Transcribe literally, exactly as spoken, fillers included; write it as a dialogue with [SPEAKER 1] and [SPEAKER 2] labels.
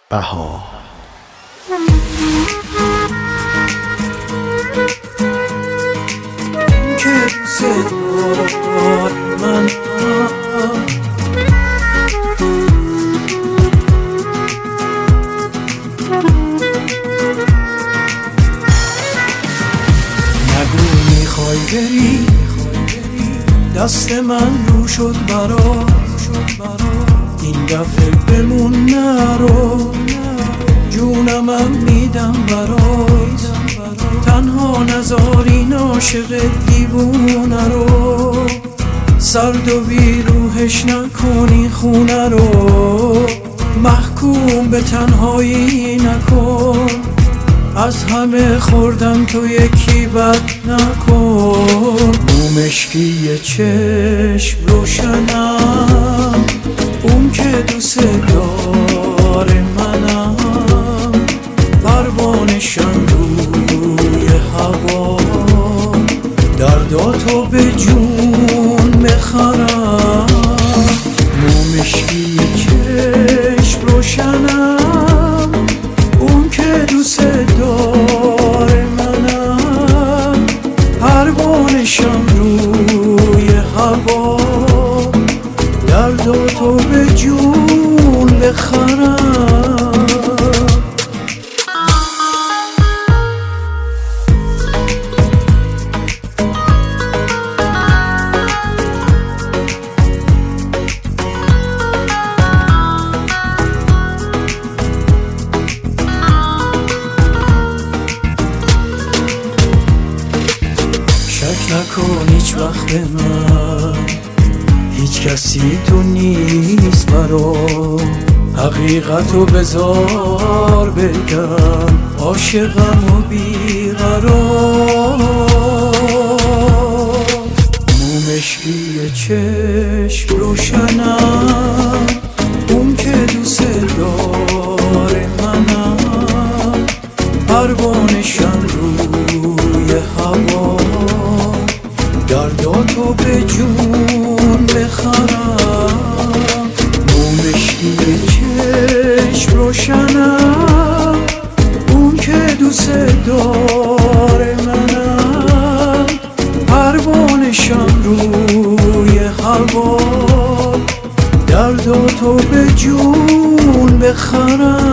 [SPEAKER 1] بهار.
[SPEAKER 2] که صدای من نگو میخوای بری، دست من رو شد برات، این دفعه بمون نرو، جونمم میدم برات، تنها نذار این عاشق دیوونه رو، سرد و بیروحش نکنی خونه رو، محکوم به تنهایی نکن، از همه خوردم تو یکی بد نکن. مومشکی چشم روشنم، اون که دوست داره منم، پروانشم روی هوا، درداتو به جون بخرم. مومشکی چشم روشنم، اون که دوست داره منم، پروانشم روی هوا، درداتو به جون بخرم. شک نکن هیچ وقت به من، هیچ کسی تو نیست برام، حقیقتو بذار بگم، عاشقم و بیقرار. مومشکی چشم روشنم، اون که دوست داره منم، پروانشم روی هوا، درداتو به جون بخرم. مومشکی چشم روشنم، اون که دوست داره منم، پروانشم روی هوا، درداتو به جون بخرم.